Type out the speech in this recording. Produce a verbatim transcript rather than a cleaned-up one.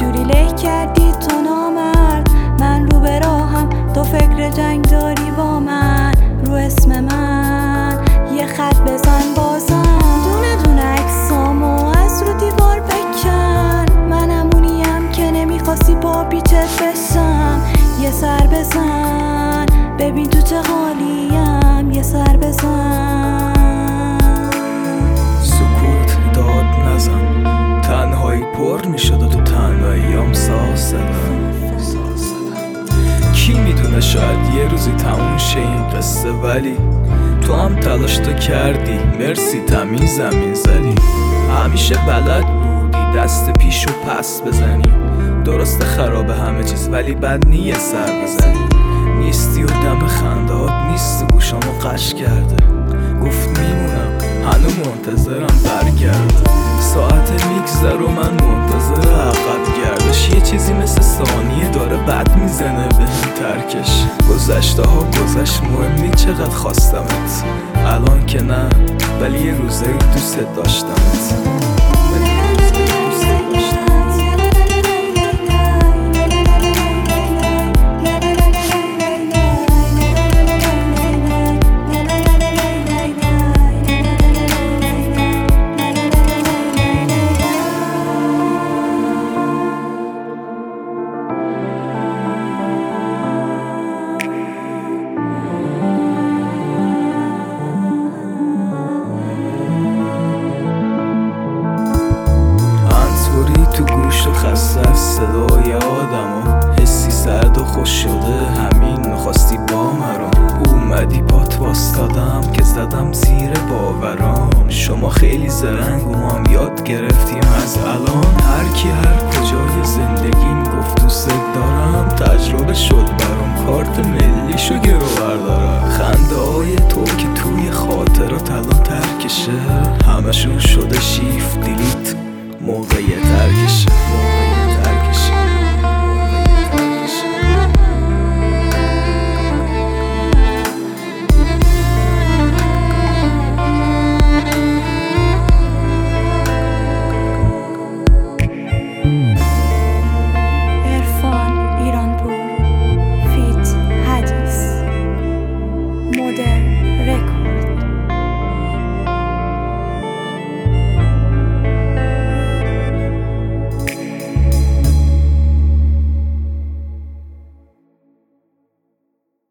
جوری له کردی تو نامرد، من رو به راهم تو فکر جنگ داری با من. رو اسم من یه خط بزن بازم، دونه دونه عکسامو از رو دیوار بکن. من همونیم که نمیخواستی با پیچت بشم. یه سر بزن ببین تو چه حالیم، یه سر بزن. سکوت داد نزن، تنهایی پر میشد و تو تنهاییام ساز زدم. کی میدونه شاید یه روزی تموم شه این قصه، ولی تو هم تلاش تو کردی، مرسی تمیز زمین زدی. همیشه بلد بودی دست پیش و پس بزنی، درست خرابه همه چیز ولی بد نیه سر بزنی. نیستی و دم خندهات نیست، گوشامو قش کرده. گفت میمونم هنو منتظرم برگرده. ساعت میگذر و من منتظر عقب گردش. یه چیزی مثل ثانیه داره بد میزنه به هم ترکش. گذشته ها گذشت، مهم نیست چقدر خواستمت. الان که نه ولی یه روزه دوست داشتمت. خسته از صدای آدم و حسی سرد و خوش شده، همین میخواستی با مرام. اومدی پات واستادم که زدم زیر باورام. شما خیلی زرنگ و ما هم یاد گرفتیم از الان. هر کی هر کجای زندگیم گفت دوست دارم، تجربه شد برام کارت ملیشو گرو بردارم. خنده های تو که توی خاطرات الان ترکشه، همشون شده شیف